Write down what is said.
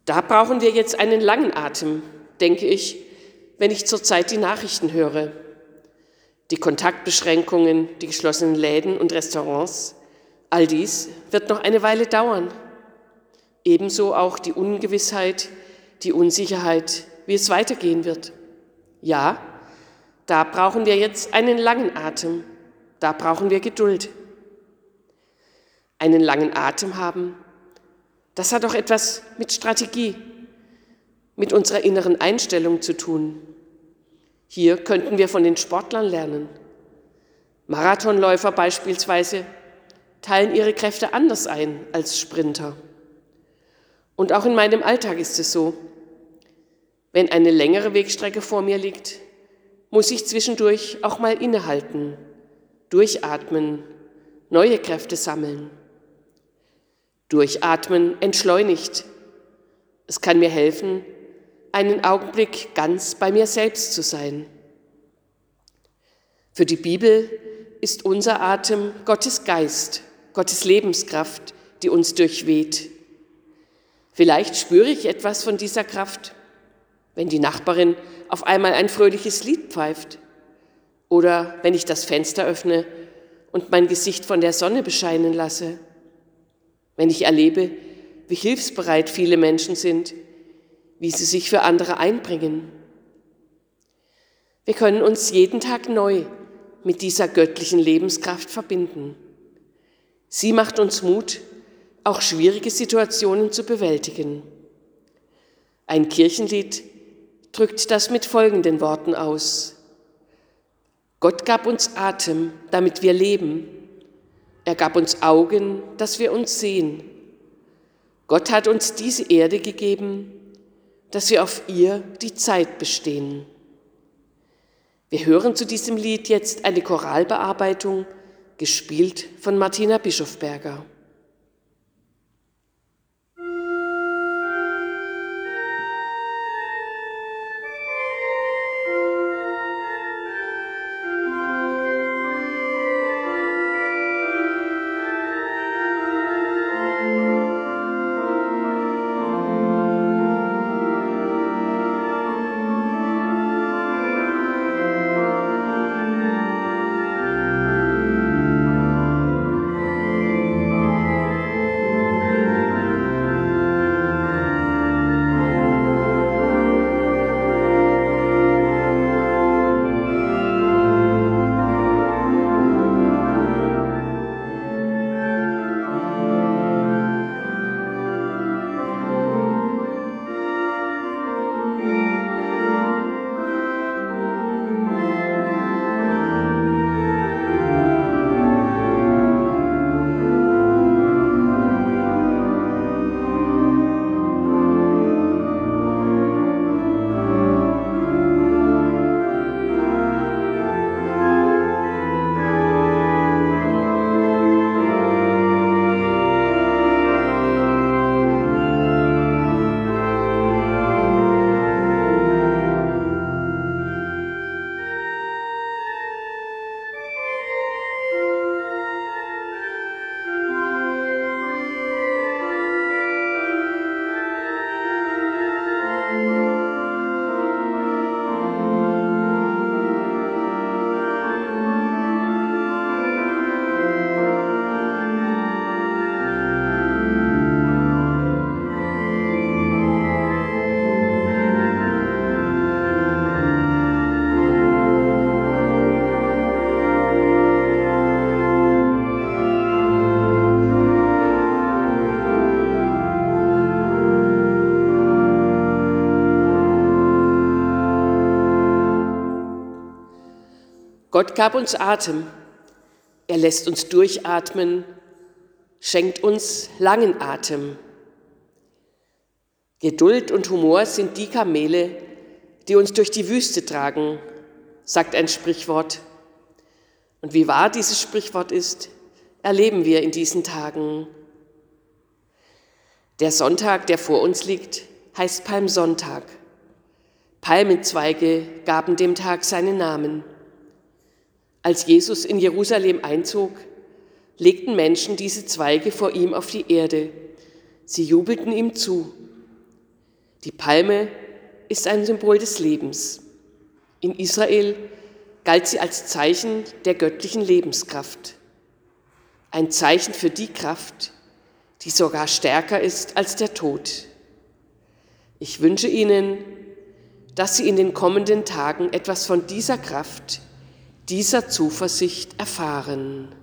Da brauchen wir jetzt einen langen Atem, denke ich, wenn ich zurzeit die Nachrichten höre. Die Kontaktbeschränkungen, die geschlossenen Läden und Restaurants, all dies wird noch eine Weile dauern. Ebenso auch die Ungewissheit, die Unsicherheit, wie es weitergehen wird. Ja, da brauchen wir jetzt einen langen Atem, da brauchen wir Geduld. Einen langen Atem haben, das hat auch etwas mit Strategie, mit unserer inneren Einstellung zu tun. Hier könnten wir von den Sportlern lernen. Marathonläufer beispielsweise teilen ihre Kräfte anders ein als Sprinter. Und auch in meinem Alltag ist es so. Wenn eine längere Wegstrecke vor mir liegt, muss ich zwischendurch auch mal innehalten, durchatmen, neue Kräfte sammeln. Durchatmen entschleunigt. Es kann mir helfen, einen Augenblick ganz bei mir selbst zu sein. Für die Bibel ist unser Atem Gottes Geist, Gottes Lebenskraft, die uns durchweht. Vielleicht spüre ich etwas von dieser Kraft, wenn die Nachbarin auf einmal ein fröhliches Lied pfeift oder wenn ich das Fenster öffne und mein Gesicht von der Sonne bescheinen lasse, wenn ich erlebe, wie hilfsbereit viele Menschen sind, wie sie sich für andere einbringen. Wir können uns jeden Tag neu mit dieser göttlichen Lebenskraft verbinden. Sie macht uns Mut, auch schwierige Situationen zu bewältigen. Ein Kirchenlied drückt das mit folgenden Worten aus: Gott gab uns Atem, damit wir leben. Er gab uns Augen, dass wir uns sehen. Gott hat uns diese Erde gegeben, dass wir auf ihr die Zeit bestehen. Wir hören zu diesem Lied jetzt eine Choralbearbeitung, gespielt von Martina Bischofberger. Gott gab uns Atem, er lässt uns durchatmen, schenkt uns langen Atem. Geduld und Humor sind die Kamele, die uns durch die Wüste tragen, sagt ein Sprichwort. Und wie wahr dieses Sprichwort ist, erleben wir in diesen Tagen. Der Sonntag, der vor uns liegt, heißt Palmsonntag. Palmenzweige gaben dem Tag seinen Namen. Als Jesus in Jerusalem einzog, legten Menschen diese Zweige vor ihm auf die Erde. Sie jubelten ihm zu. Die Palme ist ein Symbol des Lebens. In Israel galt sie als Zeichen der göttlichen Lebenskraft. Ein Zeichen für die Kraft, die sogar stärker ist als der Tod. Ich wünsche Ihnen, dass Sie in den kommenden Tagen etwas von dieser Kraft, dieser Zuversicht erfahren.